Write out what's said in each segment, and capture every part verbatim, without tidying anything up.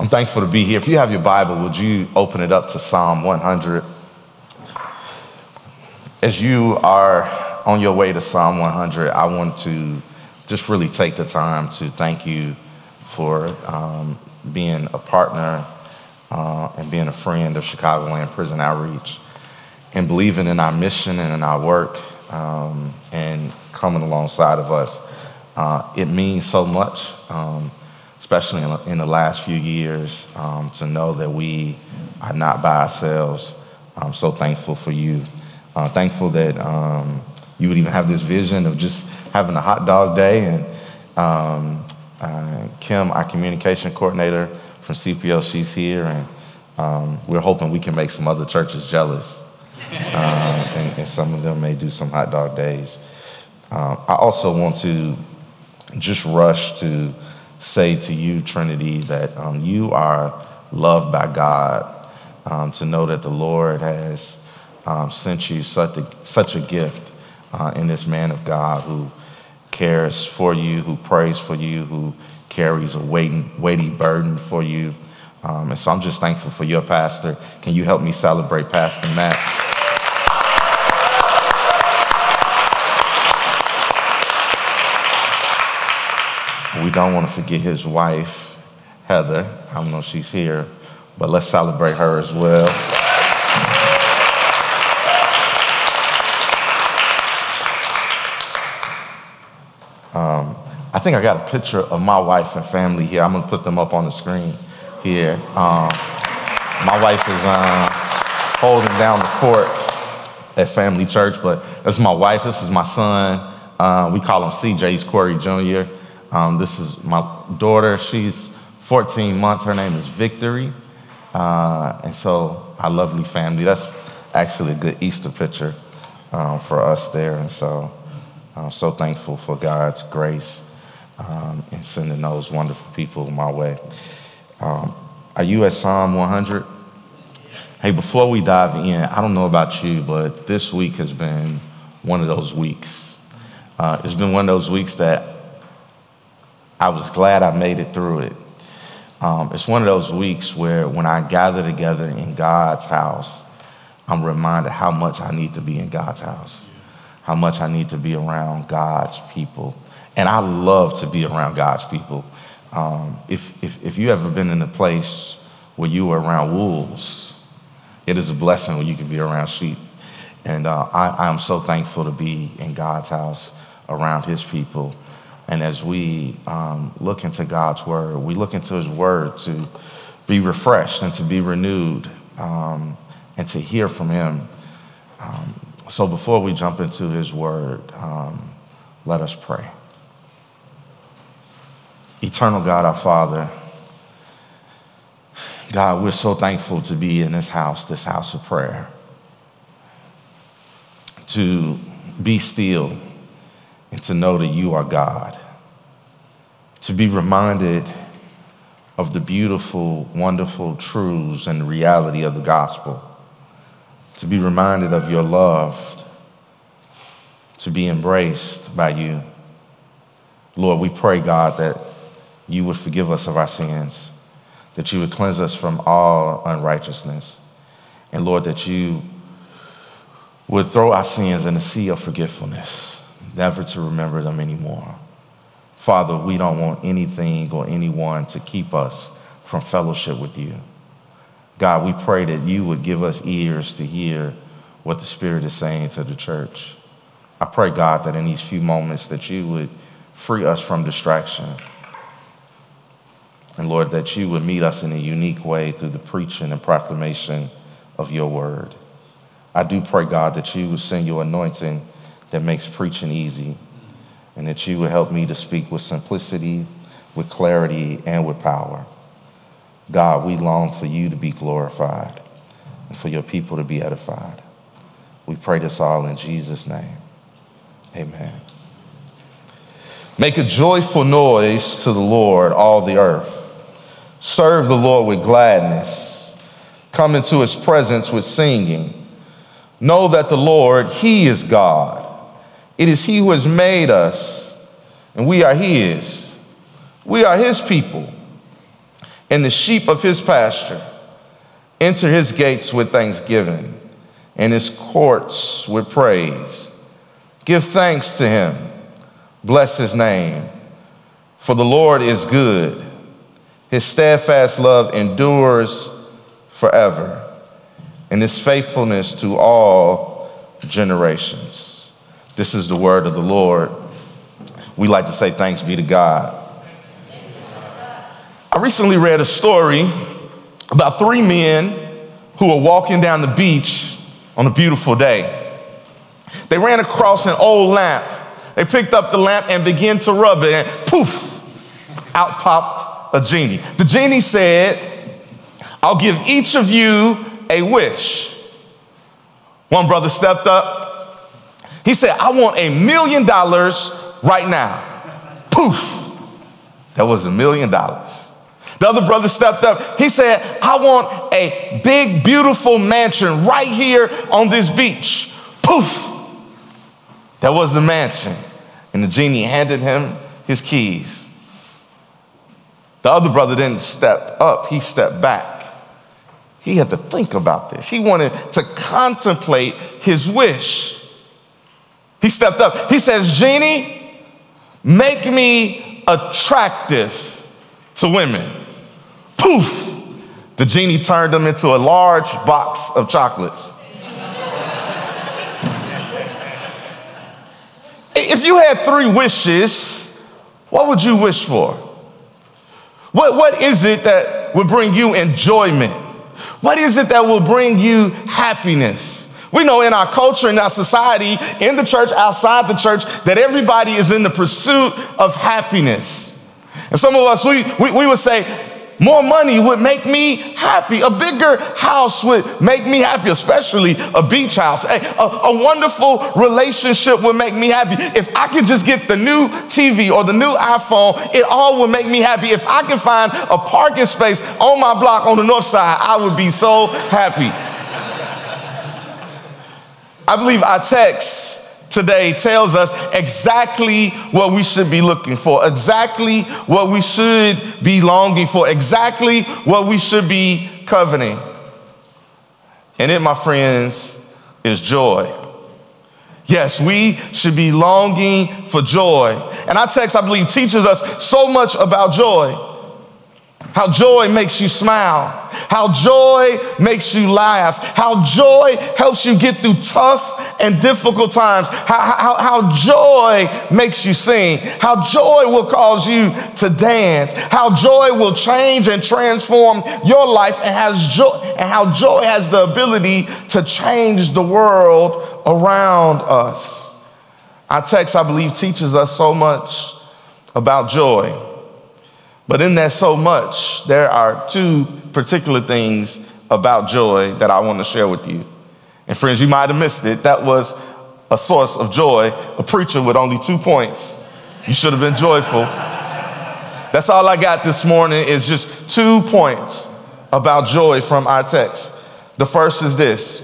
I'm thankful to be here. If you have your Bible, would you open it up to Psalm one hundred? As you are on your way to Psalm one hundred, I want to just really take the time to thank you for um, being a partner uh, and being a friend of Chicagoland Prison Outreach and believing in our mission and in our work um, and coming alongside of us. Uh, it means so much, um, especially in, in the last few years, um, to know that we are not by ourselves. I'm so thankful for you. Uh, thankful that um, you would even have this vision of just having a hot dog day. And um, uh, Kim, our communication coordinator from C P L, she's here, and um, we're hoping we can make some other churches jealous. uh, and, and some of them may do some hot dog days. Uh, I also want to just rush to say to you, Trinity, that um, you are loved by God, um, to know that the Lord has um, sent you such a, such a gift uh, in this man of God who cares for you, who prays for you, who carries a weighty, weighty burden for you. Um, and so I'm just thankful for your pastor. Can you help me celebrate Pastor Matt? We don't want to forget his wife, Heather. I don't know if she's here, but let's celebrate her as well. Um, I think I got a picture of my wife and family here. I'm going to put them up on the screen here. Um, my wife is uh, holding down the fort at Family Church, but this is my wife. This is my son. Uh, we call him C J. He's Corey Junior Um, this is my daughter. She's fourteen months. Her name is Victory. Uh, and so our lovely family. That's actually a good Easter picture um, for us there. And so I'm so thankful for God's grace um, in sending those wonderful people my way. Um, are you at Psalm one hundred? Hey, before we dive in, I don't know about you, but this week has been one of those weeks. Uh, it's been one of those weeks that I was glad I made it through it. Um, it's one of those weeks where when I gather together in God's house, I'm reminded how much I need to be in God's house, how much I need to be around God's people. And I love to be around God's people. Um, if, if, if you ever been in a place where you were around wolves, it is a blessing when you can be around sheep. And uh, I, I'm so thankful to be in God's house around his people. And as we um, look into God's word, we look into his word to be refreshed and to be renewed um, and to hear from him. Um, so before we jump into his word, um, let us pray. Eternal God, our Father, God, we're so thankful to be in this house, this house of prayer, to be still and to know that you are God, to be reminded of the beautiful, wonderful truths and reality of the gospel, to be reminded of your love, to be embraced by you. Lord, we pray, God, that you would forgive us of our sins, that you would cleanse us from all unrighteousness, and Lord, that you would throw our sins in the sea of forgetfulness, never to remember them anymore. Father, we don't want anything or anyone to keep us from fellowship with you. God, we pray that you would give us ears to hear what the Spirit is saying to the church. I pray, God, that in these few moments that you would free us from distraction. And Lord, that you would meet us in a unique way through the preaching and proclamation of your word. I do pray, God, that you would send your anointing that makes preaching easy, and that you would help me to speak with simplicity, with clarity, and with power. God, we long for you to be glorified and for your people to be edified. We pray this all in Jesus' name. Amen. Make a joyful noise to the Lord, all the earth. Serve the Lord with gladness. Come into his presence with singing. Know that the Lord, he is God. It is he who has made us, and we are his. We are his people, and and the sheep of his pasture. Enter his gates with thanksgiving and his courts with praise. Give thanks to him. Bless his name. For the Lord is good. His steadfast love endures forever, and his faithfulness to all generations. This is the word of the Lord. We like to say thanks be to God. I recently read a story about three men who were walking down the beach on a beautiful day. They ran across an old lamp. They picked up the lamp and began to rub it, and poof, out popped a genie. The genie said, I'll give each of you a wish. One brother stepped up. He said, I want a million dollars right now. Poof, that was a million dollars. The other brother stepped up. He said, I want a big, beautiful mansion right here on this beach. Poof, that was the mansion. And the genie handed him his keys. The other brother didn't step up, he stepped back. He had to think about this. He wanted to contemplate his wish. He stepped up. He says, Genie, make me attractive to women. Poof! The genie turned him into a large box of chocolates. If you had three wishes, what would you wish for? What, what is it that would bring you enjoyment? What is it that will bring you happiness? We know in our culture, in our society, in the church, outside the church, that everybody is in the pursuit of happiness. And some of us, we, we, we would say, more money would make me happy. A bigger house would make me happy, especially a beach house. A, a, a wonderful relationship would make me happy. If I could just get the new T V or the new iPhone, it all would make me happy. If I could find a parking space on my block on the north side, I would be so happy. I believe our text today tells us exactly what we should be looking for, exactly what we should be longing for, exactly what we should be coveting. And it, my friends, is joy. Yes, we should be longing for joy. And our text, I believe, teaches us so much about joy. How joy makes you smile, how joy makes you laugh, how joy helps you get through tough and difficult times, how, how, how joy makes you sing, how joy will cause you to dance, how joy will change and transform your life, and, has joy, and how joy has the ability to change the world around us. Our text, I believe, teaches us so much about joy. But in that so much, there are two particular things about joy that I want to share with you. And friends, you might have missed it. That was a source of joy, a preacher with only two points. You should have been joyful. That's all I got this morning is just two points about joy from our text. The first is this: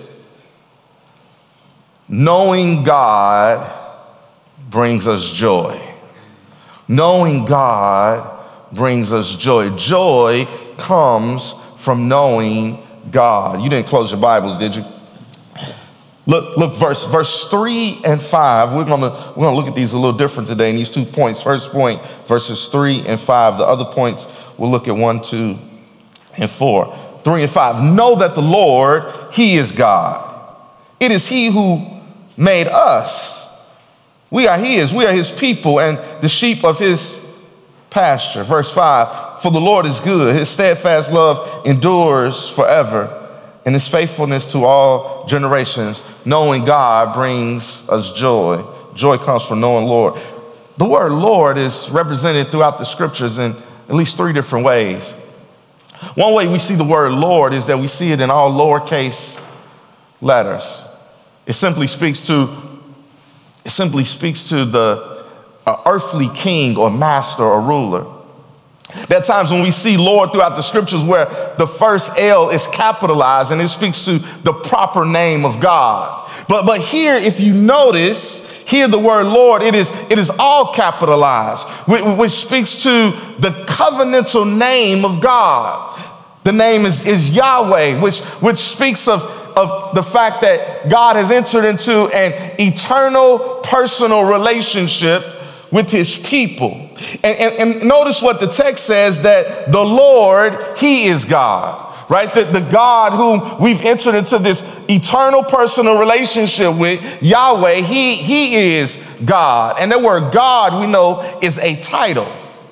knowing God brings us joy. Knowing God brings us joy. Joy comes from knowing God. You didn't close your Bibles, did you? Look, look, verse, verse three and five. We're gonna we're gonna look at these a little different today in these two points. First point, verses three and five. The other points we'll look at one, two, and four. Three and five. Know that the Lord, He is God. It is He who made us. We are His. We are His people and the sheep of His pasture. Verse five, for the Lord is good. His steadfast love endures forever, and his faithfulness to all generations. Knowing God brings us joy. Joy comes from knowing Lord. The word Lord is represented throughout the scriptures in at least three different ways. One way we see the word Lord is that we see it in all lowercase letters. It simply speaks to, it simply speaks to the an earthly king or master or ruler. There are times when we see Lord throughout the scriptures where the first L is capitalized and it speaks to the proper name of God. But, but here, if you notice, Here the word Lord, it is, it is all capitalized, which, which speaks to the covenantal name of God. The name is, is Yahweh, which, which speaks of, of the fact that God has entered into an eternal personal relationship with his people. And, and, and notice what the text says, that the Lord, he is God. Right? The, the God whom we've entered into this eternal personal relationship with, Yahweh, he, he is God. And the word God, we know, is a title.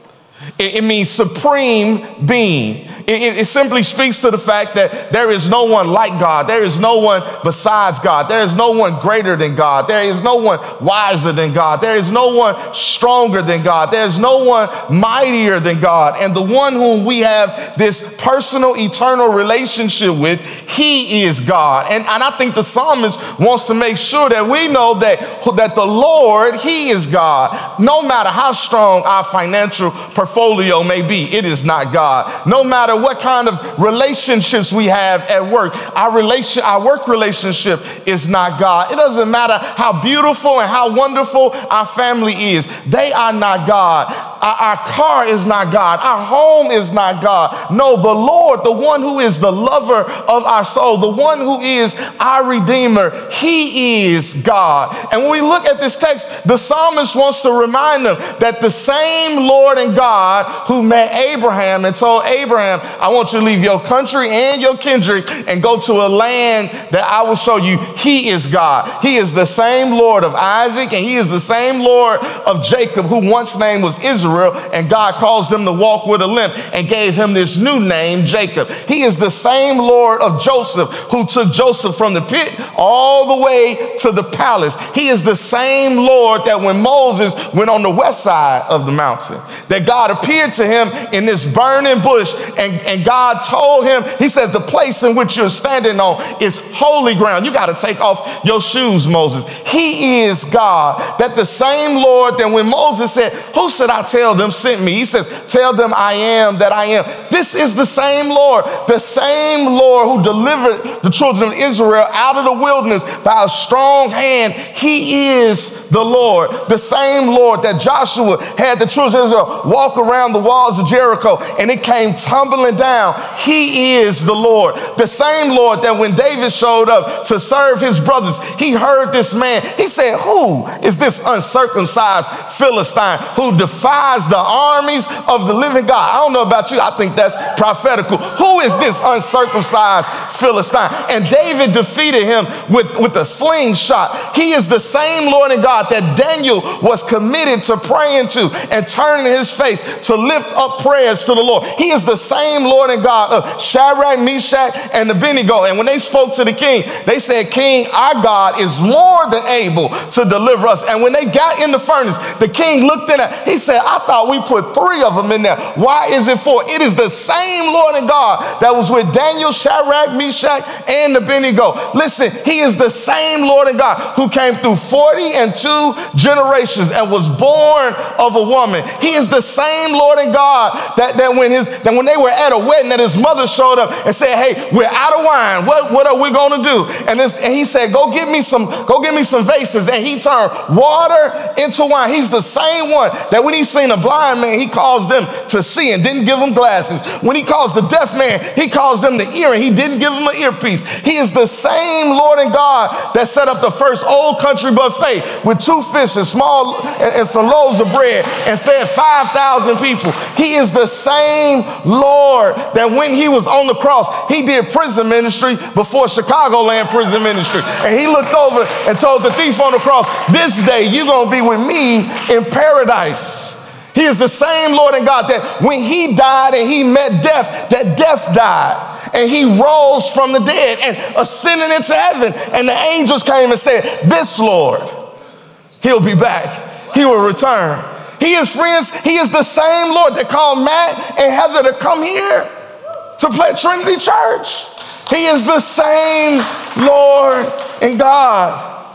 It, it means supreme being. It, it, it simply speaks to the fact that there is no one like God. There is no one besides God. There is no one greater than God. There is no one wiser than God. There is no one stronger than God. There is no one mightier than God. And the one whom we have this personal, eternal relationship with, he is God. And, and I think the psalmist wants to make sure that we know that, that the Lord, he is God. No matter how strong our financial portfolio may be, it is not God. No matter what kind of relationships we have at work, our relation, our work relationship is not God. It doesn't matter how beautiful and how wonderful our family is. They are not God. Our, our car is not God. Our home is not God. No, the Lord, the one who is the lover of our soul, the one who is our Redeemer, he is God. And when we look at this text, the psalmist wants to remind them that the same Lord and God who met Abraham and told Abraham, I want you to leave your country and your kindred and go to a land that I will show you. He is God. He is the same Lord of Isaac, and he is the same Lord of Jacob, who once name was Israel, and God caused him to walk with a limp and gave him this new name, Jacob. He is the same Lord of Joseph, who took Joseph from the pit all the way to the palace. He is the same Lord that when Moses went on the west side of the mountain, that God appeared to him in this burning bush, and, and God told him, he says, the place in which you're standing on is holy ground. You got to take off your shoes, Moses. He is God. That the same Lord that when Moses said, who should I tell them sent me? He says, tell them I am that I am. This is the same Lord, the same Lord who delivered the children of Israel out of the wilderness by a strong hand. He is the Lord, the same Lord that Joshua had the children of Israel walk around the walls of Jericho and it came tumbling down. He is the Lord, the same Lord that when David showed up to serve his brothers, he heard this man. He said, who is this uncircumcised Philistine who defies the armies of the living God? I don't know about you. I think that's prophetical. Who is this uncircumcised Philistine? And David defeated him with, with a slingshot. He is the same Lord and God that Daniel was committed to praying to and turning his face to lift up prayers to the Lord. He is the same Lord and God of Shadrach, Meshach, and Abednego. And when they spoke to the king, they said, King, our God is more than able to deliver us. And when they got in the furnace, the king looked in it. He said, I thought we put three of them in there. Why is it four? It is the same Lord and God that was with Daniel, Shadrach, Meshach, and Abednego. Listen, he is the same Lord and God who came through forty and two generations and was born of a woman. He is the same Lord and God that, that when his that when they were at a wedding, that his mother showed up and said, hey, we're out of wine. What, what are we going to do? And, this, and he said, go get me some, go get me some vases. And he turned water into wine. He's the same one that when he seen a blind man, he caused them to see and didn't give them glasses. When he caused the deaf man, he caused them the ear and he didn't give them an earpiece. He is the same Lord and God that set up the first old country buffet with two fishes, small and, and some loaves of bread and fed five thousand people. He is the same Lord that when he was on the cross, he did prison ministry before Chicagoland prison ministry. And he looked over and told the thief on the cross, this day you're going to be with me in paradise. He is the same Lord and God that when he died and he met death, that death died. And he rose from the dead and ascended into heaven. And the angels came and said, this Lord, he'll be back. He will return. He is, friends, he is the same Lord that called Matt and Heather to come here to play Trinity Church. He is the same Lord and God.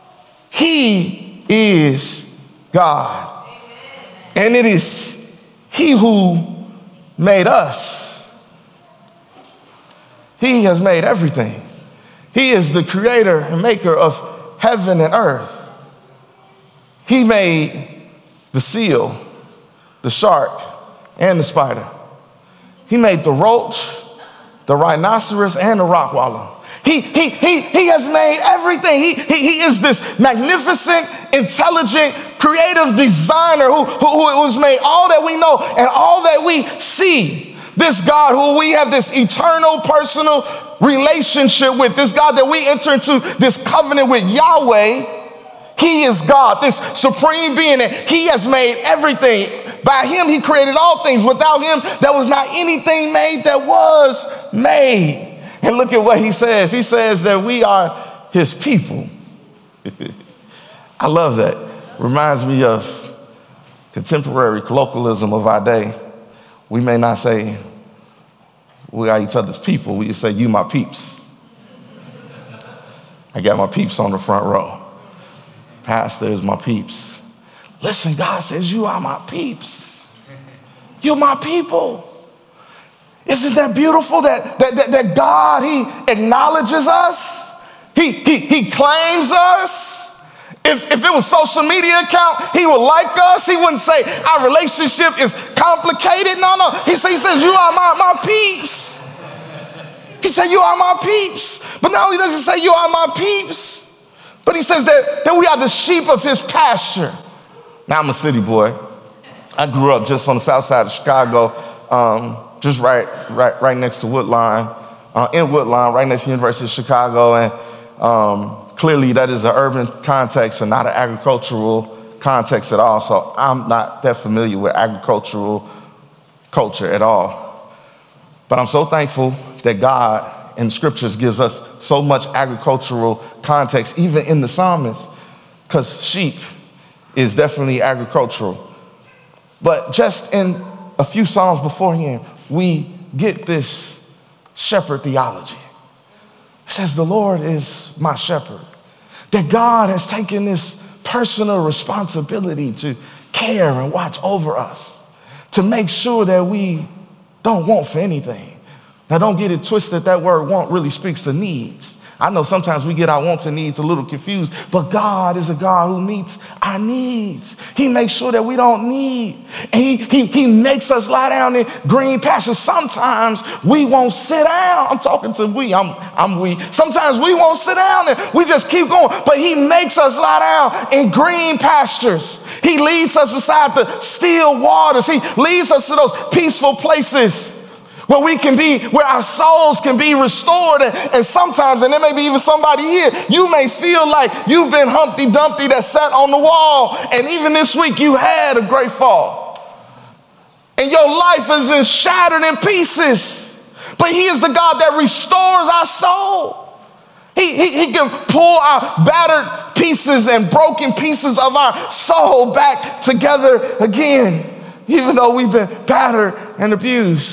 He is God. And it is he who made us. He has made everything. He is the creator and maker of heaven and earth. He made the seal, the shark, and the spider. He made the roach, the rhinoceros, and the rock wallow. He, he, he, he has made everything. He, he, he is this magnificent, intelligent, creative designer who, who, who has made all that we know and all that we see. This God who we have this eternal personal relationship with, this God that we enter into this covenant with, Yahweh. He is God, this supreme being, and he has made everything. By him, he created all things. Without him, there was not anything made that was made. And look at what he says. He says that we are his people. I love that. Reminds me of contemporary colloquialism of our day. We may not say we are each other's people. We just say, you my peeps. I got my peeps on the front row. Pastor is my peeps. Listen, God says, you are my peeps. You're my people. Isn't that beautiful that, that, that, that God, he acknowledges us? He, he, he claims us. If, if it was social media account, he would like us. He wouldn't say our relationship is complicated. No, no. He, say, he says, you are my, my peeps. He said, you are my peeps. But not only does he say you are my peeps, but he says that, that we are the sheep of his pasture. Now, I'm a city boy. I grew up just on the south side of Chicago, um, just right, right, right next to Woodline, uh, in Woodline, right next to the University of Chicago. And um, clearly that is an urban context and not an agricultural context at all. So I'm not that familiar with agricultural culture at all. But I'm so thankful that God in the scriptures gives us so much agricultural context, even in the psalmist, because sheep is definitely agricultural. But just in a few psalms beforehand, we get this shepherd theology. It says, the Lord is my shepherd. That God has taken this personal responsibility to care and watch over us, to make sure that we don't want for anything. Now, don't get it twisted. That word want really speaks to needs. I know sometimes we get our wants and needs a little confused, but God is a God who meets our needs. He makes sure that we don't need. And he, he, he makes us lie down in green pastures. Sometimes we won't sit down. I'm talking to we. I'm, I'm we. Sometimes we won't sit down and we just keep going. But he makes us lie down in green pastures. He leads us beside the still waters. He leads us to those peaceful places where we can be, where our souls can be restored. And, and sometimes, and there may be even somebody here, you may feel like you've been Humpty Dumpty that sat on the wall. And even this week, you had a great fall. And your life has been shattered in pieces. But he is the God that restores our soul. He, he, he can pull our battered pieces and broken pieces of our soul back together again, even though we've been battered and abused.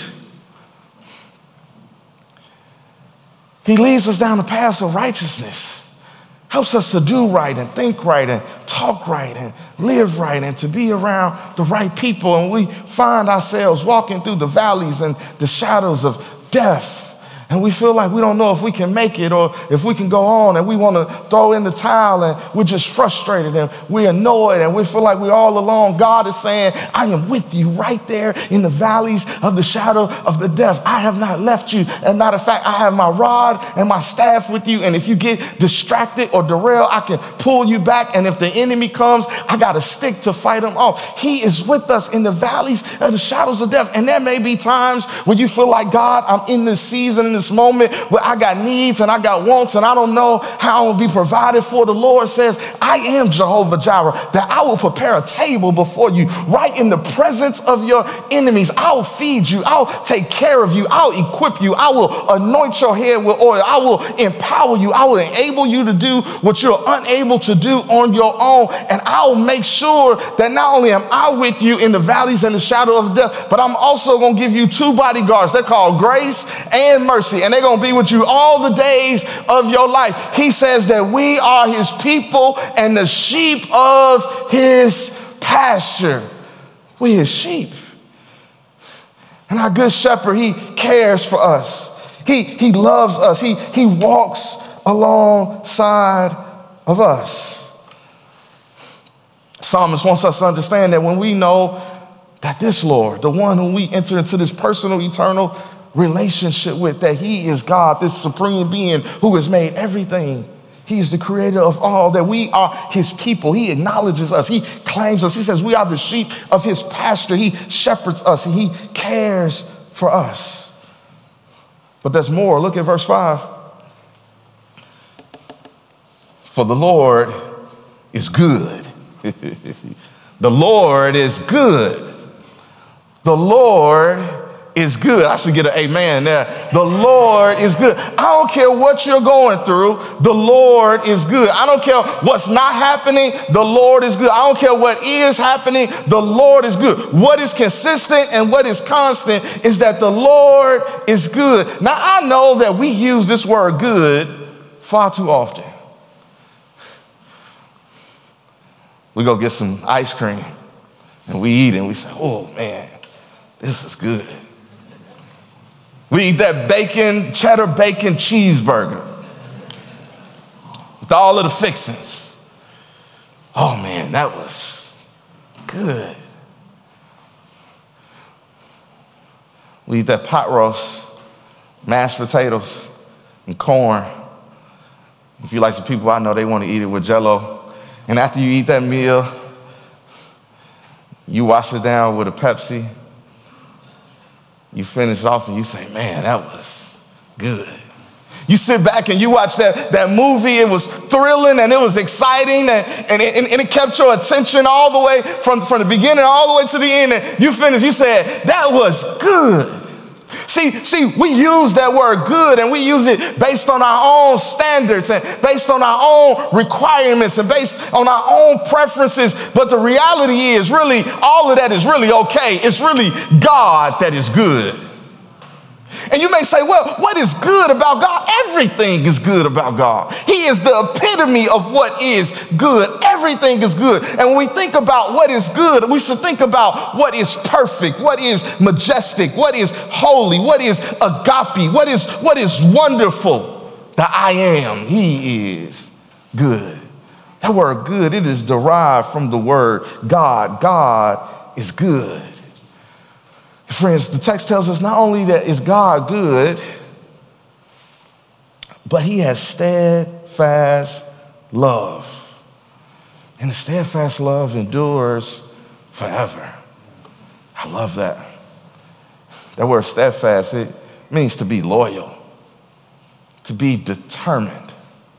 He leads us down the path of righteousness, helps us to do right and think right and talk right and live right and to be around the right people. And we find ourselves walking through the valleys and the shadows of death. And we feel like we don't know if we can make it or if we can go on, and we want to throw in the towel, and we're just frustrated and we're annoyed and we feel like we're all alone. God is saying, I am with you right there in the valleys of the shadow of the death. I have not left you. And matter of fact, I have my rod and my staff with you. And if you get distracted or derailed, I can pull you back. And if the enemy comes, I got a stick to fight him off. He is with us in the valleys of the shadows of death. And there may be times when you feel like, God, I'm in this season, in this moment where I got needs and I got wants and I don't know how I will be provided for. The Lord says, I am Jehovah Jireh, that I will prepare a table before you right in the presence of your enemies. I'll feed you. I'll take care of you. I'll equip you. I will anoint your head with oil. I will empower you. I will enable you to do what you're unable to do on your own. And I'll make sure that not only am I with you in the valleys and the shadow of death, but I'm also going to give you two bodyguards. They're called grace and mercy. And they're going to be with you all the days of your life. He says that we are his people and the sheep of his pasture. We his sheep. And our good shepherd, he cares for us. He, he loves us. He, he walks alongside of us. Psalmist wants us to understand that when we know that this Lord, the one whom we enter into this personal, eternal relationship with, that he is God, this supreme being who has made everything. He's the creator of all, that we are his people. He acknowledges us. He claims us. He says we are the sheep of his pasture. He shepherds us and he cares for us. But there's more. Look at verse five. For the Lord is good. The Lord is good. The Lord is good. I should get an amen there. The Lord is good. I don't care what you're going through. The Lord is good. I don't care what's not happening. The Lord is good. I don't care what is happening. The Lord is good. What is consistent and what is constant is that the Lord is good. Now, I know that we use this word good far too often. We go get some ice cream and we eat and we say, oh man, this is good. We eat that bacon, cheddar bacon cheeseburger with all of the fixings. Oh man, that was good. We eat that pot roast, mashed potatoes and corn. If you like some people I know, they want to eat it with Jell-O. And after you eat that meal, you wash it down with a Pepsi. You finish off and you say, man, that was good. You sit back and you watch that, that movie. It was thrilling and it was exciting and, and, it, and it kept your attention all the way from, from the beginning all the way to the end. And you finish, you said, that was good. See, see, we use that word good and we use it based on our own standards and based on our own requirements and based on our own preferences. But the reality is really, all of that is really okay. It's really God that is good. And you may say, well, what is good about God? Everything is good about God. He is the epitome of what is good. Everything is good. And when we think about what is good, we should think about what is perfect, what is majestic, what is holy, what is agape, what is, what is wonderful. The I am, he is good. That word good, it is derived from the word God. God is good. Friends, the text tells us not only that is God good, but he has steadfast love. And the steadfast love endures forever. I love that. That word steadfast, it means to be loyal, to be determined.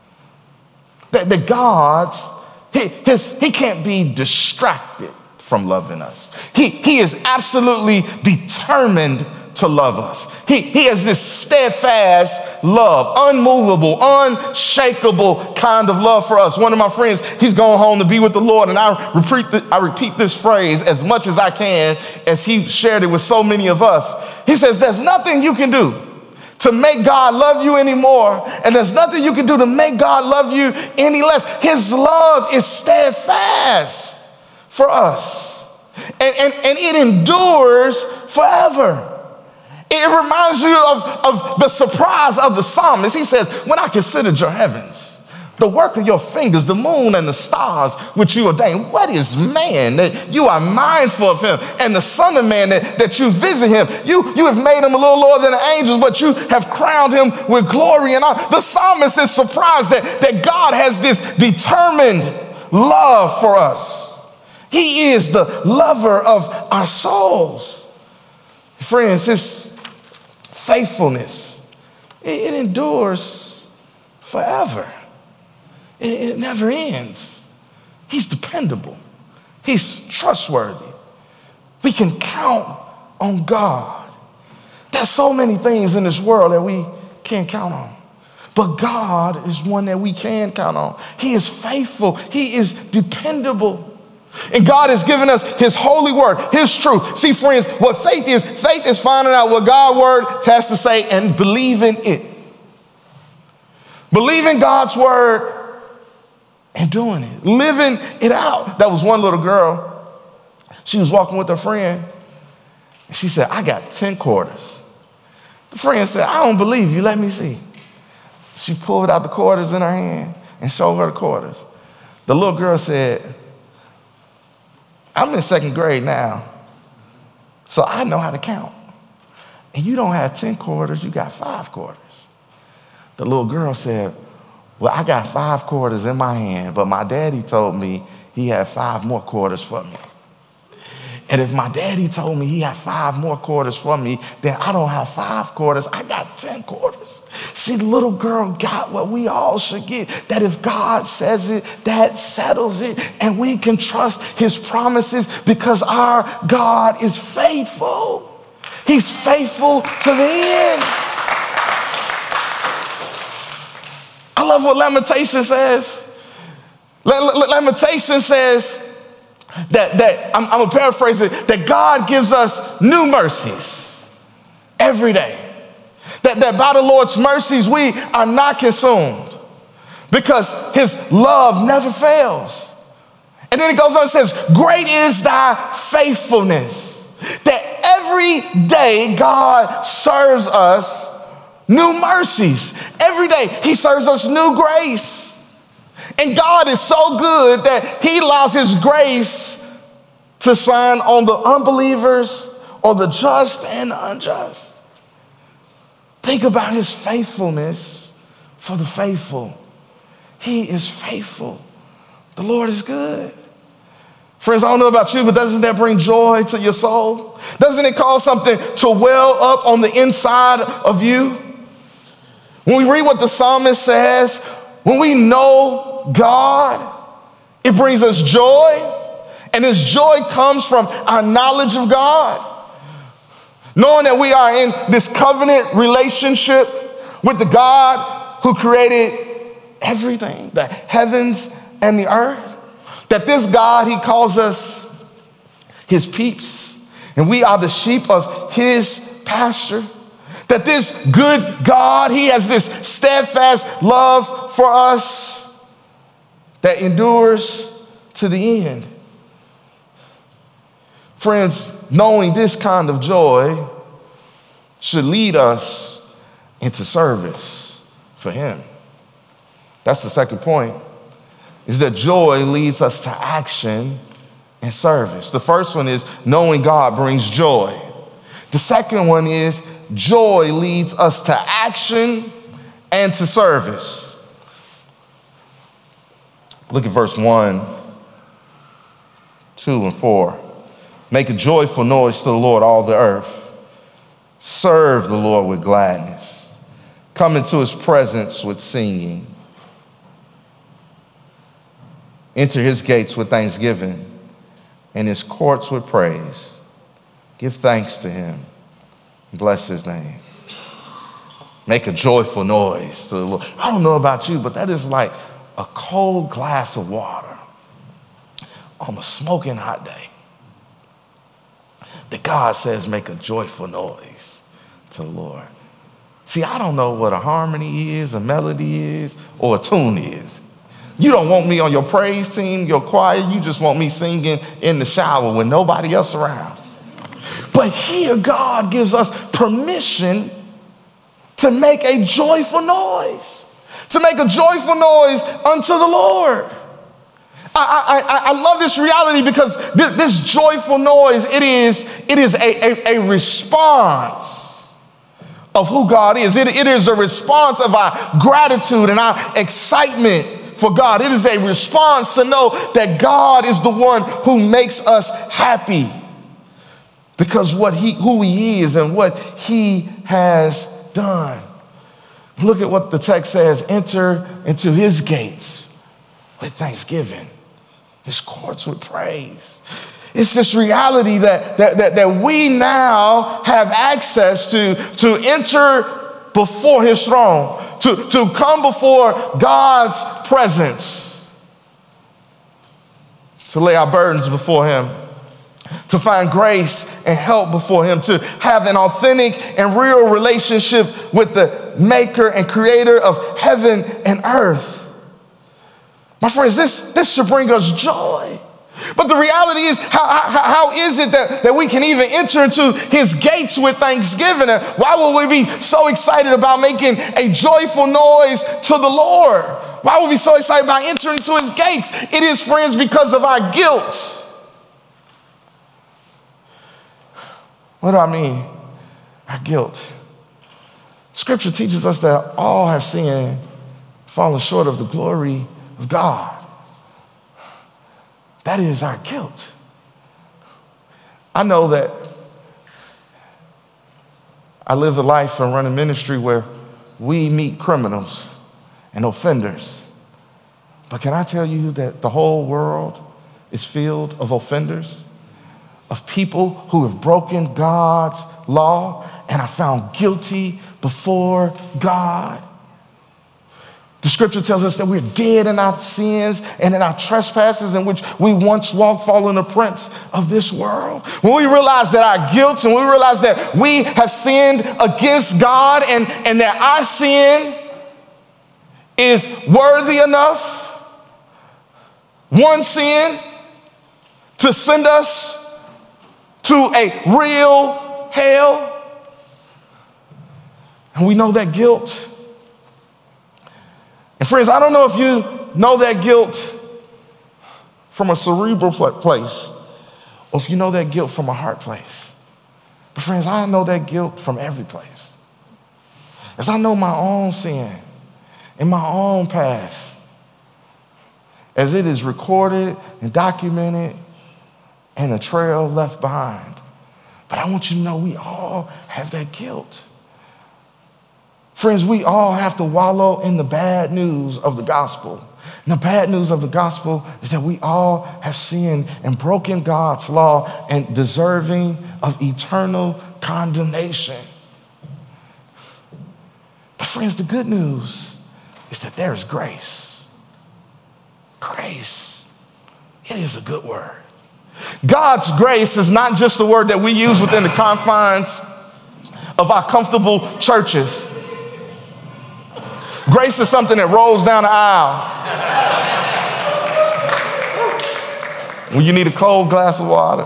That, that God's, he, his, he can't be distracted from loving us. He, he is absolutely determined to love us. He, he has this steadfast love, unmovable, unshakable kind of love for us. One of my friends, he's going home to be with the Lord, and I repeat, the, I repeat this phrase as much as I can as he shared it with so many of us. He says, there's nothing you can do to make God love you anymore, and there's nothing you can do to make God love you any less. His love is steadfast for us, and, and, and it endures forever. It reminds you of, of the surprise of the psalmist. He says, when I considered your heavens, the work of your fingers, the moon and the stars which you ordained, what is man that you are mindful of him, and the son of man that, that you visit him? You, you have made him a little lower than the angels, but you have crowned him with glory and honor. The psalmist is surprised that, that God has this determined love for us. He is the lover of our souls. Friends, his faithfulness, it, it endures forever. It, it never ends. He's dependable. He's trustworthy. We can count on God. There's so many things in this world that we can't count on. But God is one that we can count on. He is faithful. He is dependable. And God has given us his holy word, his truth. See, friends, what faith is, faith is finding out what God's word has to say and believing it. Believing God's word and doing it, living it out. That was one little girl. She was walking with her friend, and she said, I got ten quarters. The friend said, I don't believe you. Let me see. She pulled out the quarters in her hand and showed her the quarters. The little girl said, I'm in second grade now, so I know how to count. And you don't have ten quarters, you got five quarters. The little girl said, well, I got five quarters in my hand, but my daddy told me he had five more quarters for me. And if my daddy told me he had five more quarters for me, then I don't have five quarters, I got ten quarters. See, the little girl got what we all should get, that if God says it, that settles it, and we can trust his promises because our God is faithful. He's faithful to the end. I love what Lamentation says. Lamentation says that, that I'm, I'm gonna paraphrase it, that God gives us new mercies every day. That, that by the Lord's mercies, we are not consumed because his love never fails. And then it goes on and says, great is thy faithfulness. That every day God serves us new mercies. Every day he serves us new grace. And God is so good that he allows his grace to shine on the unbelievers or the just and the unjust. Think about his faithfulness for the faithful. He is faithful. The Lord is good. Friends, I don't know about you, but doesn't that bring joy to your soul? Doesn't it cause something to well up on the inside of you? When we read what the psalmist says, when we know God, it brings us joy. And this joy comes from our knowledge of God. Knowing that we are in this covenant relationship with the God who created everything, the heavens and the earth. That this God, he calls us his peeps, and we are the sheep of his pasture. That this good God, he has this steadfast love for us that endures to the end. Friends, knowing this kind of joy should lead us into service for him. That's the second point, is that joy leads us to action and service. The first one is knowing God brings joy. The second one is joy leads us to action and to service. Look at verse one, two, and four. Make a joyful noise to the Lord, all the earth. Serve the Lord with gladness. Come into his presence with singing. Enter his gates with thanksgiving and his courts with praise. Give thanks to him. Bless his name. Make a joyful noise to the Lord. I don't know about you, but that is like a cold glass of water on a smoking hot day. That God says, make a joyful noise to the Lord. See, I don't know what a harmony is, a melody is, or a tune is. You don't want me on your praise team, your choir. You just want me singing in the shower with nobody else around. But here God gives us permission to make a joyful noise, to make a joyful noise unto the Lord. I, I, I love this reality because this, this joyful noise, it is, it is a, a, a response of who God is. It, it is a response of our gratitude and our excitement for God. It is a response to know that God is the one who makes us happy because what he, who he is and what he has done. Look at what the text says. Enter into his gates with thanksgiving, his courts with praise. It's this reality that, that, that, that we now have access to, to enter before his throne, to, to come before God's presence, to lay our burdens before him, to find grace and help before him, to have an authentic and real relationship with the maker and creator of heaven and earth. My friends, this, this should bring us joy. But the reality is, how, how, how is it that, that we can even enter into his gates with thanksgiving? And why would we be so excited about making a joyful noise to the Lord? Why would we be so excited about entering into his gates? It is, friends, because of our guilt. What do I mean? Our guilt. Scripture teaches us that all have sinned, fallen short of the glory of God. That is our guilt. I know that I live a life and run a ministry where we meet criminals and offenders. But can I tell you that the whole world is filled of offenders, of people who have broken God's law and are found guilty before God? The scripture tells us that we're dead in our sins and in our trespasses in which we once walked, following the prince of this world. When we realize that our guilt and we realize that we have sinned against God and, and that our sin is worthy enough, one sin, to send us to a real hell, and we know that guilt. And friends, I don't know if you know that guilt from a cerebral place or if you know that guilt from a heart place. But friends, I know that guilt from every place. As I know my own sin and my own past, as it is recorded and documented and a trail left behind. But I want you to know we all have that guilt. Friends, we all have to wallow in the bad news of the gospel. And the bad news of the gospel is that we all have sinned and broken God's law and deserving of eternal condemnation. But friends, the good news is that there is grace. Grace. It is a good word. God's grace is not just a word that we use within the confines of our comfortable churches. Grace is something that rolls down the aisle when you need a cold glass of water.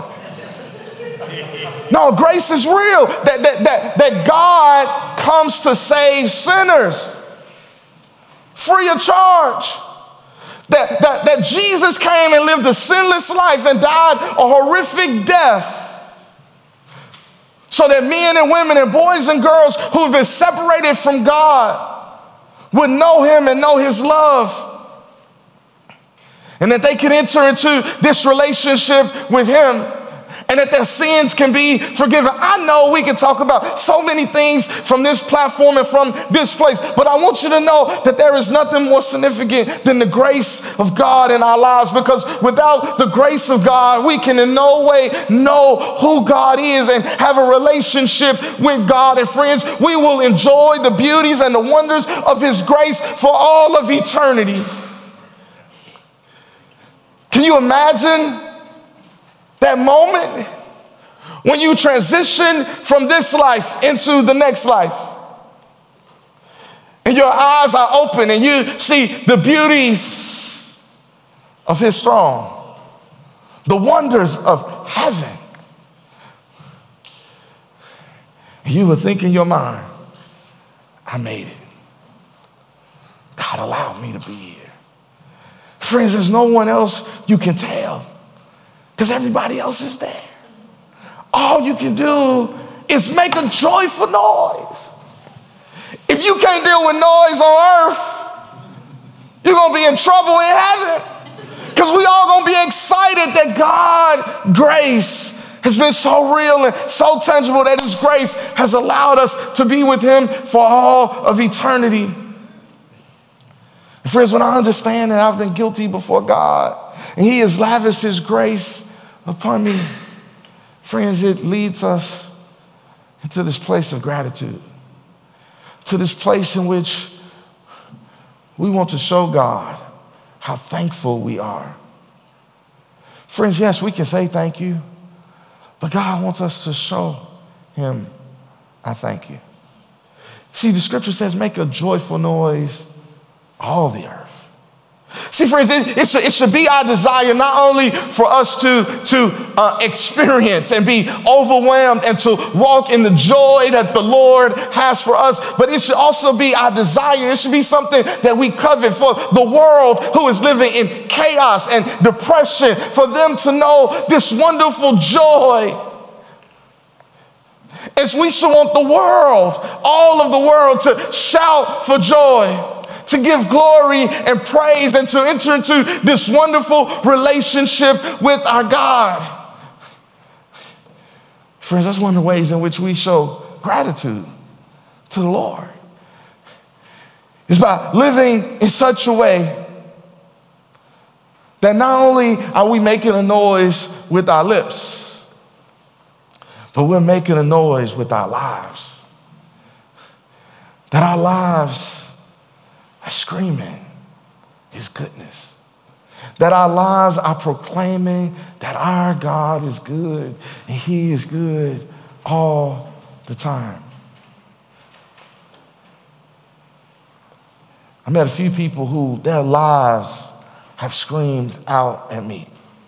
No, grace is real. That, that, that, that God comes to save sinners free of charge. That, that, that Jesus came and lived a sinless life and died a horrific death so that men and women and boys and girls who have been separated from God would know him and know his love, and that they can enter into this relationship with him, and that their sins can be forgiven. I know we can talk about so many things from this platform and from this place, but I want you to know that there is nothing more significant than the grace of God in our lives, because without the grace of God, we can in no way know who God is and have a relationship with God. And friends, we will enjoy the beauties and the wonders of his grace for all of eternity. Can you imagine that moment when you transition from this life into the next life, and your eyes are open and you see the beauties of his throne, the wonders of heaven? And you would think in your mind, I made it. God allowed me to be here. Friends, there's no one else you can tell, because everybody else is there. All you can do is make a joyful noise. If you can't deal with noise on earth, you're going to be in trouble in heaven, because we all going to be excited that God's grace has been so real and so tangible, that his grace has allowed us to be with him for all of eternity. And friends, when I understand that I've been guilty before God and he has lavished his grace upon me, friends, it leads us into this place of gratitude, to this place in which we want to show God how thankful we are. Friends, yes, we can say thank you, but God wants us to show him I thank you. See, the scripture says, make a joyful noise, all the earth. See, friends, it, it, should, it should be our desire not only for us to, to uh, experience and be overwhelmed and to walk in the joy that the Lord has for us, but it should also be our desire. It should be something that we covet for the world who is living in chaos and depression, for them to know this wonderful joy As we should want the world, all of the world, to shout for joy, to give glory and praise, and to enter into this wonderful relationship with our God. Friends, that's one of the ways in which we show gratitude to the Lord. It's by living in such a way that not only are we making a noise with our lips, but we're making a noise with our lives. That our lives are screaming his goodness. That our lives are proclaiming that our God is good and he is good all the time. I met a few people who their lives have screamed out at me.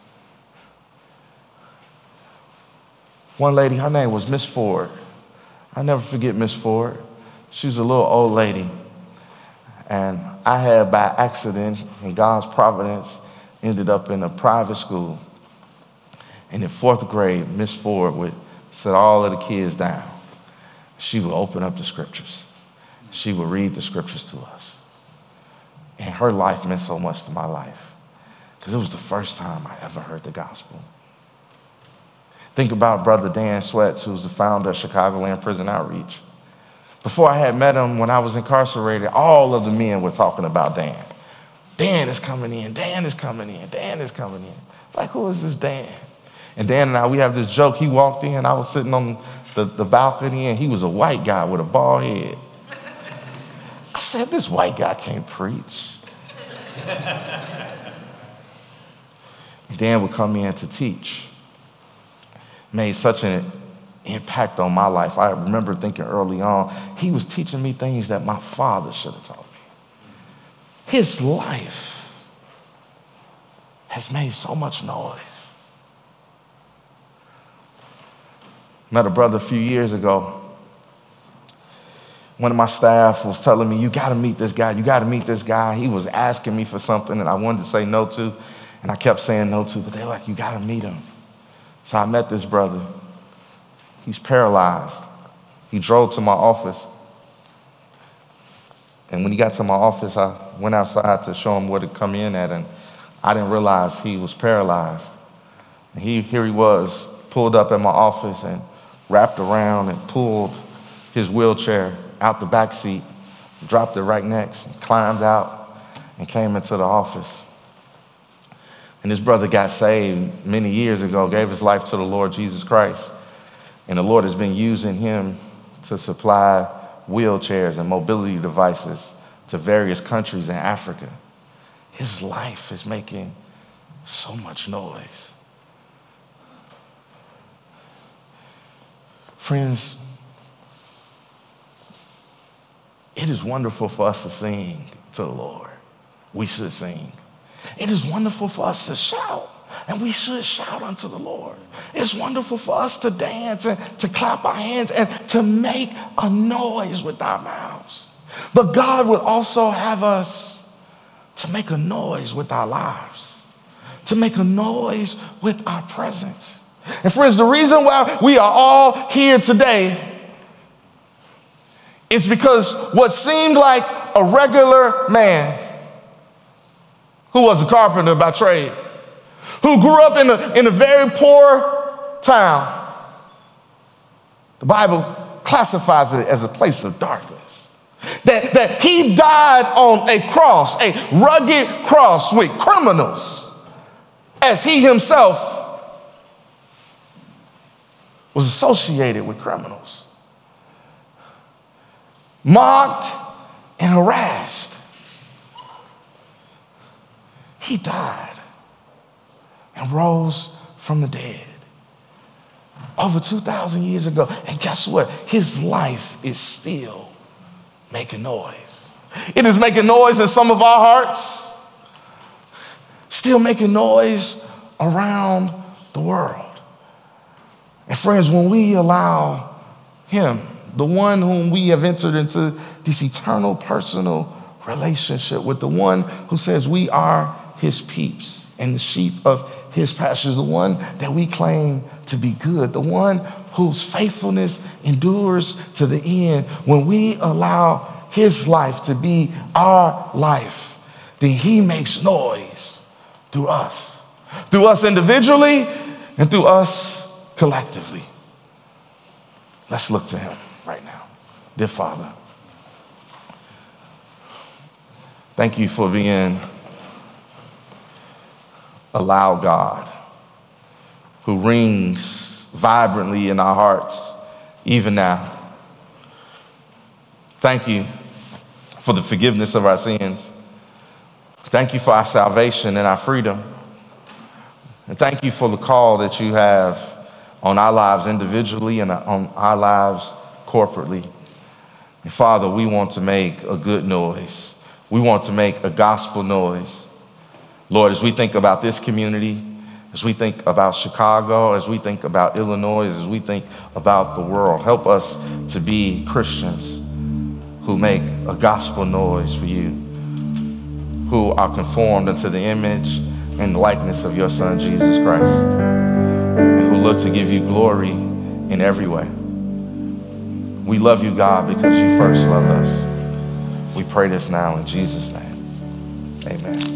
One lady, her name was Miss Ford. I'll never forget Miss Ford. She was a little old lady. And I had, by accident, in God's providence, ended up in a private school. And in fourth grade, Miss Ford would sit all of the kids down. She would open up the scriptures. She would read the scriptures to us. And her life meant so much to my life, because it was the first time I ever heard the gospel. Think about Brother Dan Sweats, who's the founder of Chicagoland Prison Outreach. Before I had met him, when I was incarcerated, all of the men were talking about Dan. Dan is coming in, Dan is coming in, Dan is coming in. It's like, who is this Dan? And Dan and I, we have this joke. He walked in, I was sitting on the, the balcony, and he was a white guy with a bald head. I said, this white guy can't preach. And Dan would come in to teach. Made such an impact on my life. I remember thinking early on, he was teaching me things that my father should have taught me. His life has made so much noise. Met a brother a few years ago. One of my staff was telling me, you got to meet this guy, you got to meet this guy. He was asking me for something that I wanted to say no to, and I kept saying no to, but they're like, you got to meet him. So I met this brother. He's paralyzed. He drove to my office. And when he got to my office, I went outside to show him where to come in at, and I didn't realize he was paralyzed. And he, here he was, pulled up at my office and wrapped around and pulled his wheelchair out the back seat, dropped it right next, and climbed out and came into the office. And this brother got saved many years ago, gave his life to the Lord Jesus Christ. And the Lord has been using him to supply wheelchairs and mobility devices to various countries in Africa. His life is making so much noise. Friends, it is wonderful for us to sing to the Lord. We should sing. It is wonderful for us to shout, and we should shout unto the Lord. It's wonderful for us to dance and to clap our hands and to make a noise with our mouths. But God would also have us to make a noise with our lives, to make a noise with our presence. And friends, the reason why we are all here today is because what seemed like a regular man, who was a carpenter by trade, who grew up in a, in a very poor town, the Bible classifies it as a place of darkness. That, that he died on a cross, a rugged cross with criminals, as he himself was associated with criminals, mocked and harassed. He died and rose from the dead over two thousand years ago. And guess what? His life is still making noise. It is making noise in some of our hearts, still making noise around the world. And friends, when we allow him, the one whom we have entered into this eternal personal relationship with, the one who says we are his peeps, and the sheep of his pastures, the one that we claim to be good, the one whose faithfulness endures to the end. When we allow his life to be our life, then he makes noise through us, through us individually and through us collectively. Let's look to him right now. Dear Father, thank you for being a loud God who rings vibrantly in our hearts even now. Thank you for the forgiveness of our sins. Thank you for our salvation and our freedom. And thank you for the call that you have on our lives individually and on our lives corporately. And Father, we want to make a good noise. We want to make a gospel noise. Lord, as we think about this community, as we think about Chicago, as we think about Illinois, as we think about the world, help us to be Christians who make a gospel noise for you, who are conformed unto the image and the likeness of your Son, Jesus Christ, and who look to give you glory in every way. We love you, God, because you first loved us. We pray this now in Jesus' name. Amen.